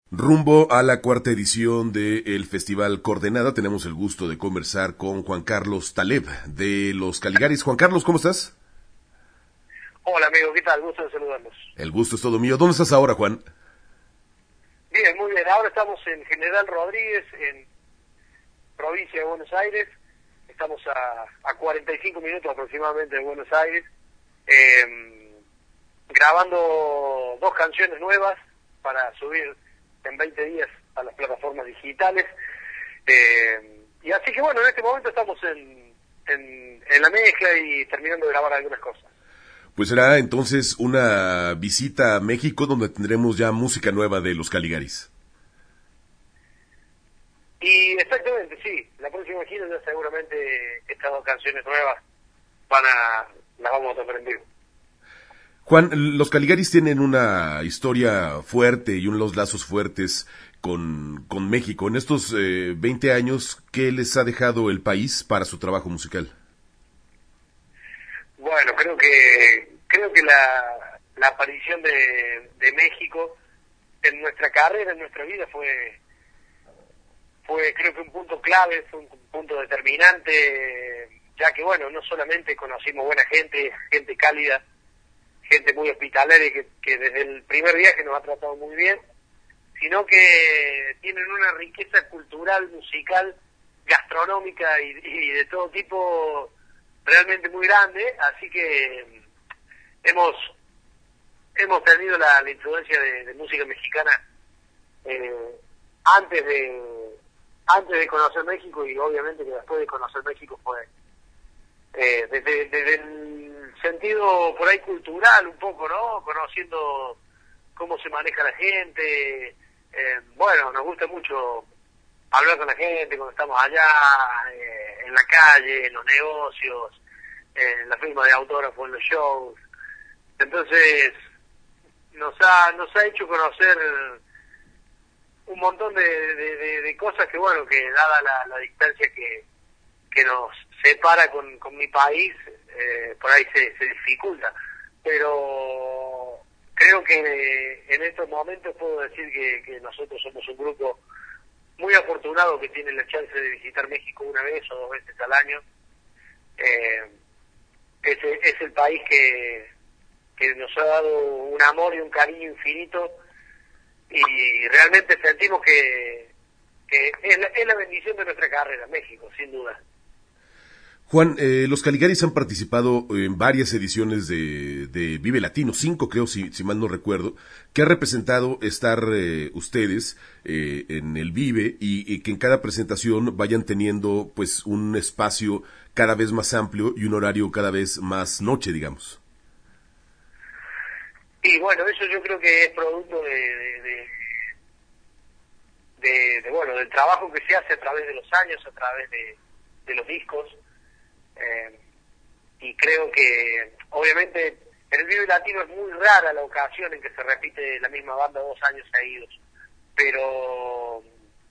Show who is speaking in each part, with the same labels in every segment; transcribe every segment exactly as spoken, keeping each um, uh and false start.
Speaker 1: Rumbo a la cuarta edición del Festival Coordenada, tenemos el gusto de conversar con Juan Carlos Taleb de Los Caligaris. Juan Carlos, ¿cómo estás?
Speaker 2: Hola amigo, ¿qué tal? Gusto de saludarlos.
Speaker 1: El gusto es todo mío. ¿Dónde estás ahora, Juan?
Speaker 2: Bien, muy bien. Ahora estamos en General Rodríguez, en provincia de Buenos Aires. Estamos a, a cuarenta y cinco minutos aproximadamente de Buenos Aires, eh, grabando dos canciones nuevas para subir en veinte días a las plataformas digitales. Eh, y así que bueno, en este momento estamos en, en, en la mezcla y terminando de grabar algunas cosas.
Speaker 1: Pues será entonces una visita a México donde tendremos ya música nueva de Los Caligaris.
Speaker 2: Y exactamente, sí. La próxima gira ya seguramente estas dos canciones nuevas van a, las vamos a tocar en vivo.
Speaker 1: Juan, Los Caligaris tienen una historia fuerte y unos lazos fuertes con, con México. En estos eh, veinte años, ¿qué les ha dejado el país para su trabajo musical?
Speaker 2: Bueno, creo que creo que la, la aparición de, de México en nuestra carrera, en nuestra vida fue fue creo que un punto clave, fue un punto determinante, ya que bueno, no solamente conocimos buena gente, gente cálida, gente muy hospitalaria que, que desde el primer viaje nos ha tratado muy bien, sino que tienen una riqueza cultural, musical, gastronómica y, y de todo tipo realmente muy grande, así que hemos hemos tenido la, la influencia de, de música mexicana eh, antes de antes de conocer México, y obviamente que después de conocer México fue eh, desde, desde el sentido por ahí cultural un poco, ¿no? Conociendo cómo se maneja la gente, eh, bueno, nos gusta mucho hablar con la gente cuando estamos allá, eh, en la calle, en los negocios, en la firma de autógrafos, en los shows. Entonces nos ha nos ha hecho conocer un montón de, de, de, de cosas que, bueno, que dada la, la distancia que, que nos separa con, con mi país, eh, por ahí se, se dificulta. Pero creo que en estos momentos puedo decir que, que nosotros somos un grupo muy afortunado que tiene la chance de visitar México una vez o dos veces al año. Eh, es, es el país que, que nos ha dado un amor y un cariño infinito, y realmente sentimos que, que es, la, es la bendición de nuestra carrera, México, sin duda.
Speaker 1: Juan, eh, Los Caligaris han participado en varias ediciones de, de Vive Latino, cinco creo, si, si mal no recuerdo. ¿Qué ha representado estar eh, ustedes eh, en el Vive y, y que en cada presentación vayan teniendo pues un espacio cada vez más amplio y un horario cada vez más noche, digamos?
Speaker 2: Y bueno, eso yo creo que es producto de, de, de, de, de bueno, del trabajo que se hace a través de los años, a través de, de los discos. Eh, y creo que obviamente en el Vive Latino es muy rara la ocasión en que se repite la misma banda dos años seguidos, pero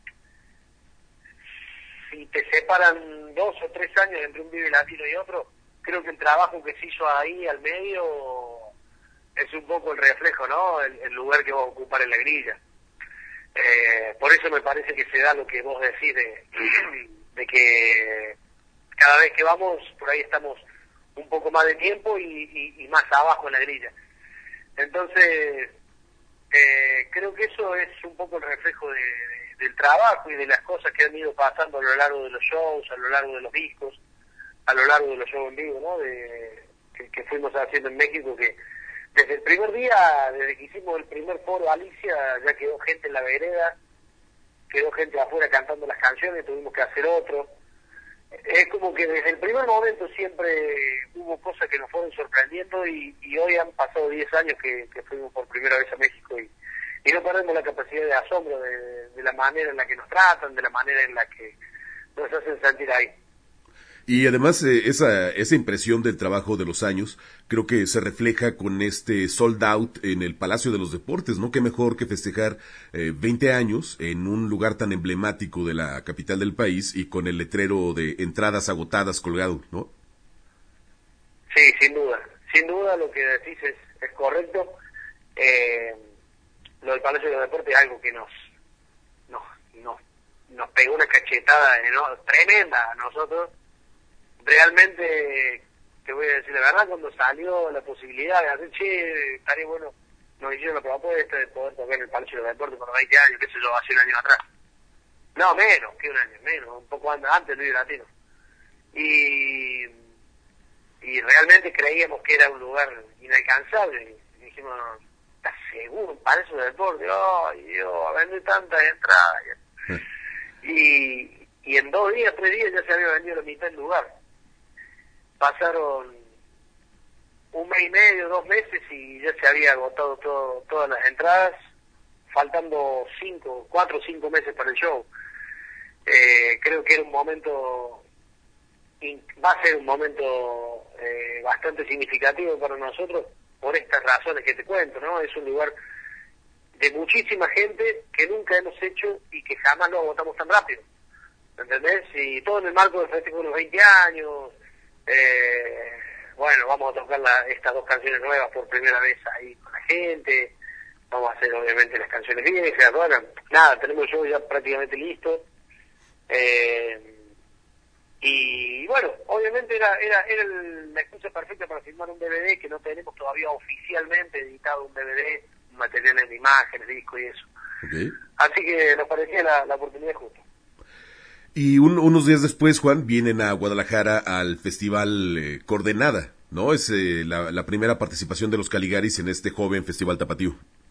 Speaker 2: si te separan dos o tres años entre un Vive Latino y otro, creo que el trabajo que se hizo ahí al medio es un poco el reflejo, ¿no? El, el lugar que va a ocupar en la grilla. Eh, por eso me parece que se da lo que vos decís de, de que cada vez que vamos, por ahí estamos un poco más de tiempo y, y, y más abajo en la grilla. Entonces, eh, creo que eso es un poco el reflejo de, de, del trabajo y de las cosas que han ido pasando a lo largo de los shows, a lo largo de los discos, a lo largo de los shows en vivo, ¿no? De, que, que fuimos haciendo en México, que desde el primer día, desde que hicimos el primer foro Alicia, ya quedó gente en la vereda, quedó gente afuera cantando las canciones, tuvimos que hacer otro. Es como que desde el primer momento siempre hubo cosas que nos fueron sorprendiendo, y, y hoy han pasado diez años que, que fuimos por primera vez a México, y, y no perdemos la capacidad de asombro de, de la manera en la que nos tratan, de la manera en la que nos hacen sentir ahí.
Speaker 1: Y además eh, esa esa impresión del trabajo de los años creo que se refleja con este sold out en el Palacio de los Deportes, ¿no? Qué mejor que festejar eh, veinte años en un lugar tan emblemático de la capital del país y con el letrero de entradas agotadas colgado, ¿no?
Speaker 2: Sí, sin duda. Sin duda lo que decís es, es correcto. Eh, lo del Palacio de los Deportes es algo que nos nos nos, nos pegó una cachetada ¿no? tremenda a nosotros. Realmente, te voy a decir la verdad, cuando salió la posibilidad de hacer, che, estaría bueno, nos hicieron la propuesta de poder tocar en el Palacio de los Deportes por veinte años, qué sé yo, hace un año atrás. No, menos, que un año, menos, un poco antes del Vive Latino. Y, y realmente creíamos que era un lugar inalcanzable. Y dijimos, ¿estás seguro? Un Palacio de Deportes, ay Dios, a vender tantas entradas. Y, y en dos días, tres días ya se había vendido la mitad del lugar. Pasaron un mes y medio, dos meses y ya se había agotado todo, todas las entradas, faltando cinco, cuatro o cinco meses para el show. Eh, creo que era un momento, va a ser un momento eh, bastante significativo para nosotros por estas razones que te cuento, ¿no? Es un lugar de muchísima gente que nunca hemos hecho y que jamás lo agotamos tan rápido, ¿entendés? Y todo en el marco del festejo de los veinte años. Eh, bueno, vamos a tocar la, estas dos canciones nuevas por primera vez ahí con la gente, vamos a hacer obviamente las canciones viejas, bueno, nada, tenemos el show ya prácticamente listo, eh, y bueno, obviamente era era era el, la excusa perfecta para filmar un D V D, que no tenemos todavía oficialmente editado un D V D, materiales de imágenes, disco y eso. Okay. Así que nos parecía la, la oportunidad justa.
Speaker 1: Y un, unos días después, Juan, vienen a Guadalajara al Festival eh, Coordenada, ¿no? Es eh, la, la primera participación de los Caligaris en este joven Festival Tapatío.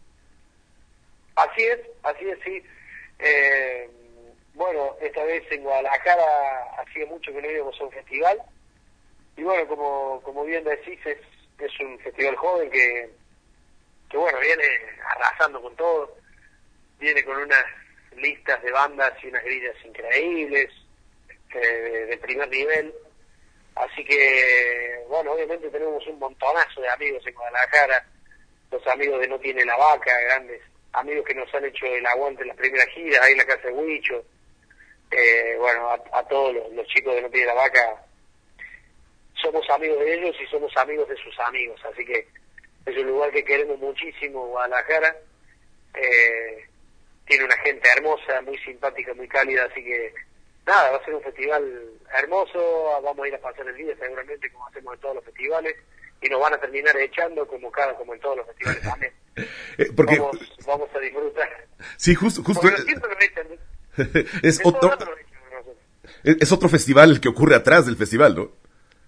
Speaker 2: Así es, así es, sí. Eh, bueno, esta vez en Guadalajara hacía mucho que no íbamos a un festival. Y bueno, como como bien decís, es, es un festival joven que, que, bueno, viene arrasando con todo. Viene con unas listas de bandas y unas grillas increíbles, eh, de primer nivel, así que, bueno, obviamente tenemos un montonazo de amigos en Guadalajara, los amigos de No Tiene la Vaca, grandes amigos que nos han hecho el aguante en las primeras giras, ahí en la casa de Huicho, eh, bueno, a, a todos los, los chicos de No Tiene la Vaca, somos amigos de ellos y somos amigos de sus amigos, así que es un lugar que queremos muchísimo, Guadalajara, eh, tiene una gente hermosa, muy simpática, muy cálida, así que nada, va a ser un festival hermoso, vamos a ir a pasar el día seguramente como hacemos en todos los festivales, y nos van a terminar echando como cada como en todos los festivales también.
Speaker 1: Eh, porque...
Speaker 2: vamos, vamos a disfrutar.
Speaker 1: Sí, justo... justo
Speaker 2: Porque siempre nos echan.
Speaker 1: es, otro... es, es otro festival que ocurre atrás del festival, ¿no?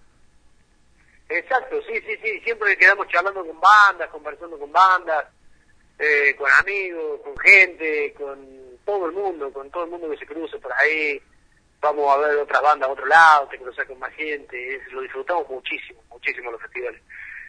Speaker 2: Exacto, sí, sí, sí, siempre quedamos charlando con bandas, conversando con bandas, Eh, con amigos, con gente, con todo el mundo, con todo el mundo que se cruza por ahí, vamos a ver otras bandas a otro lado, te cruzas con más gente, es, lo disfrutamos muchísimo, muchísimo los festivales.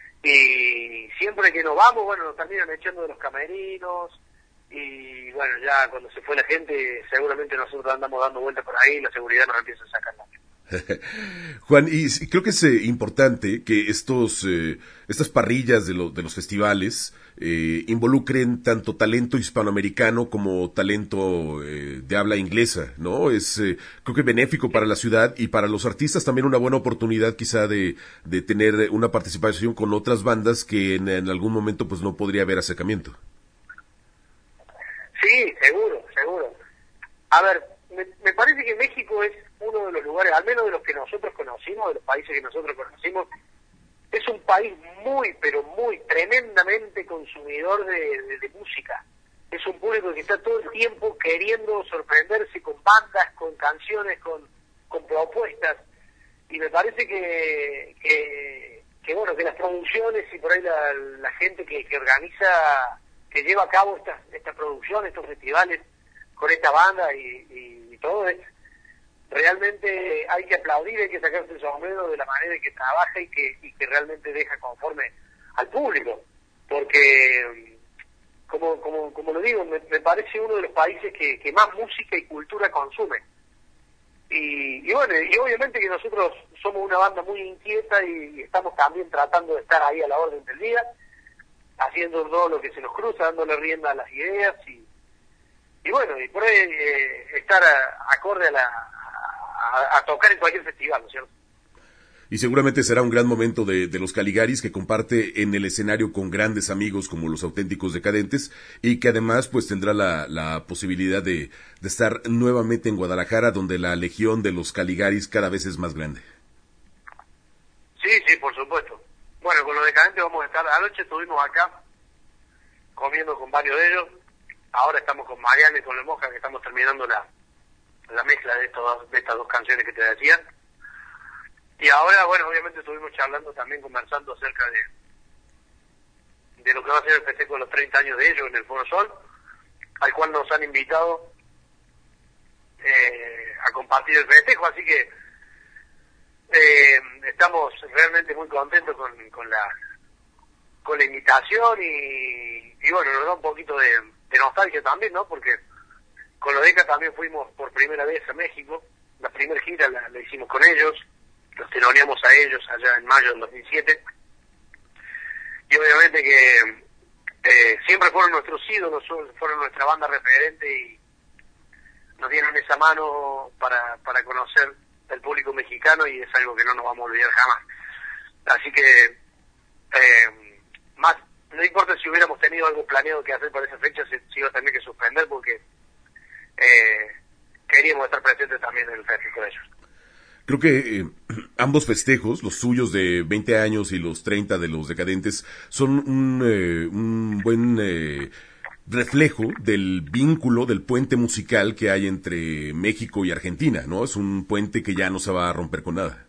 Speaker 2: Y siempre que nos vamos, bueno, nos terminan echando de los camerinos, y bueno, ya cuando se fue la gente, seguramente nosotros andamos dando vueltas por ahí y la seguridad nos empieza a sacar.
Speaker 1: Juan, y creo que es eh, importante que estos eh, estas parrillas de, lo, de los festivales eh, involucren tanto talento hispanoamericano como talento eh, de habla inglesa, ¿no? Es eh, creo que benéfico para la ciudad y para los artistas también una buena oportunidad quizá de, de tener una participación con otras bandas que en, en algún momento pues no podría haber acercamiento.
Speaker 2: Sí, seguro, seguro. A ver, me, me parece que México es uno de los lugares, al menos de los que nosotros conocimos, de los países que nosotros conocimos, es un país muy, pero muy, tremendamente consumidor de, de, de música. Es un público que está todo el tiempo queriendo sorprenderse con bandas, con canciones, con, con propuestas. Y me parece que, que, que, bueno, que las producciones y por ahí la, la gente que, que organiza, que lleva a cabo estas esta producción, estos festivales, con esta banda y, y, y todo, es realmente hay que aplaudir, hay que sacarse el sombrero de la manera en que trabaja y que, y que realmente deja conforme al público, porque como como como lo digo, me, me parece uno de los países que, que más música y cultura consume. Y, y bueno, y obviamente que nosotros somos una banda muy inquieta y, y estamos también tratando de estar ahí a la orden del día, haciendo todo lo que se nos cruza, dándole rienda a las ideas y y bueno, y por ahí eh, estar a, acorde a la a, a tocar en cualquier festival, ¿no es cierto?
Speaker 1: Y seguramente será un gran momento de, de los Caligaris, que comparte en el escenario con grandes amigos como los Auténticos Decadentes, y que además pues tendrá la, la posibilidad de, de estar nuevamente en Guadalajara, donde la legión de los Caligaris cada vez es más grande.
Speaker 2: Sí, sí, por supuesto. Bueno, con los Decadentes vamos a estar, anoche estuvimos acá comiendo con varios de ellos, ahora estamos con Mariana y con La Mosca, que estamos terminando la, la mezcla de, estos, de estas dos canciones que te decía. Y ahora, bueno, obviamente estuvimos charlando también, conversando acerca de de lo que va a ser el festejo de los treinta años de ellos en el Foro Sol, al cual nos han invitado eh, a compartir el festejo, así que eh, estamos realmente muy contentos con, con la con la invitación y, y bueno, nos da un poquito de, de nostalgia también, ¿no? Porque con los Deca también fuimos por primera vez a México, la primera gira la, la hicimos con ellos, los teloneamos a ellos allá en mayo del dos mil siete, y obviamente que eh, siempre fueron nuestros ídolos, fueron nuestra banda referente y nos dieron esa mano para, para conocer el público mexicano, y es algo que no nos vamos a olvidar jamás. Así que eh, más no importa si hubiéramos tenido algo planeado que hacer para esa fecha, se, se iba a tener que suspender porque eh, queríamos estar presentes también en el festejo de ellos.
Speaker 1: Creo que eh, ambos festejos, los suyos de veinte años y los treinta de los Decadentes, son un, eh, un buen eh, reflejo del vínculo, del puente musical que hay entre México y Argentina, ¿no? Es un puente que ya no se va a romper con nada.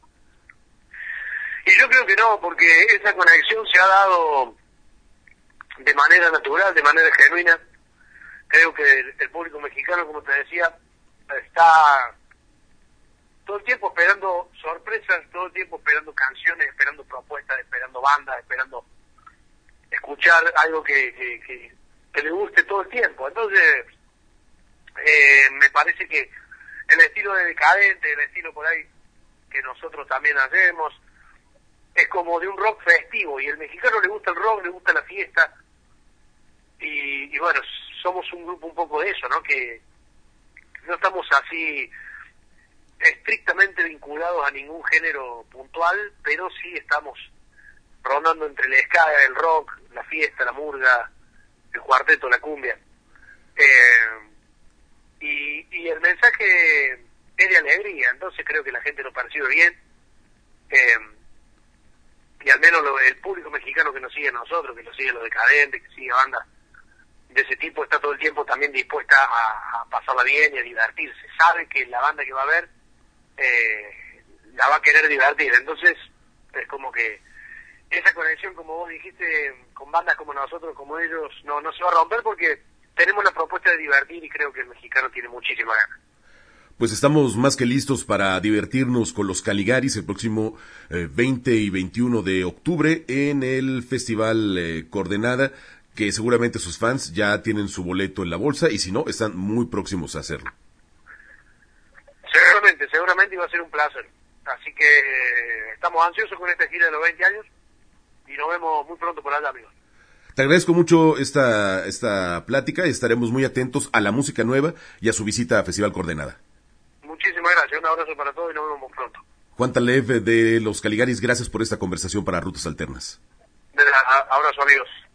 Speaker 2: Y yo creo que no, porque esa conexión se ha dado de manera natural, de manera genuina. Creo que el, el público mexicano, como te decía, está todo el tiempo esperando sorpresas, todo el tiempo esperando canciones, esperando propuestas, esperando bandas, esperando escuchar algo que, que, que, que le guste todo el tiempo. Entonces, eh, me parece que el estilo de Decadente, el estilo por ahí que nosotros también hacemos, es como de un rock festivo, y el mexicano le gusta el rock, le gusta la fiesta, y, y bueno, somos un grupo un poco de eso, ¿no? Que no estamos así estrictamente vinculados a ningún género puntual, pero sí estamos rondando entre el ska, el rock, la fiesta, la murga, el cuarteto, la cumbia. Eh, y, y el mensaje es de alegría, entonces creo que la gente lo percibe bien. Eh, y al menos lo, el público mexicano que nos sigue a nosotros, que nos sigue a los Decadentes, que sigue a bandas de ese tipo, está todo el tiempo también dispuesta a, a pasarla bien y a divertirse. Sabe que la banda que va a ver eh, la va a querer divertir, entonces es como que esa conexión, como vos dijiste, con bandas como nosotros, como ellos, no, no se va a romper porque tenemos la propuesta de divertir, y creo que el mexicano tiene muchísima ganas.
Speaker 1: Pues estamos más que listos para divertirnos con los Caligaris el próximo eh, veinte y veintiuno de octubre en el Festival eh, Coordenada, que seguramente sus fans ya tienen su boleto en la bolsa, y si no, están muy próximos a hacerlo.
Speaker 2: Seguramente, seguramente iba a ser un placer. Así que eh, estamos ansiosos con esta gira de los veinte años y nos vemos muy pronto por allá, amigos.
Speaker 1: Te agradezco mucho esta, esta plática y estaremos muy atentos a la música nueva y a su visita a Festival Coordenada.
Speaker 2: Muchísimas gracias, un abrazo para todos y nos vemos muy pronto.
Speaker 1: Juan Talev de los Caligaris, gracias por esta conversación para Rutas Alternas.
Speaker 2: Abrazo, amigos.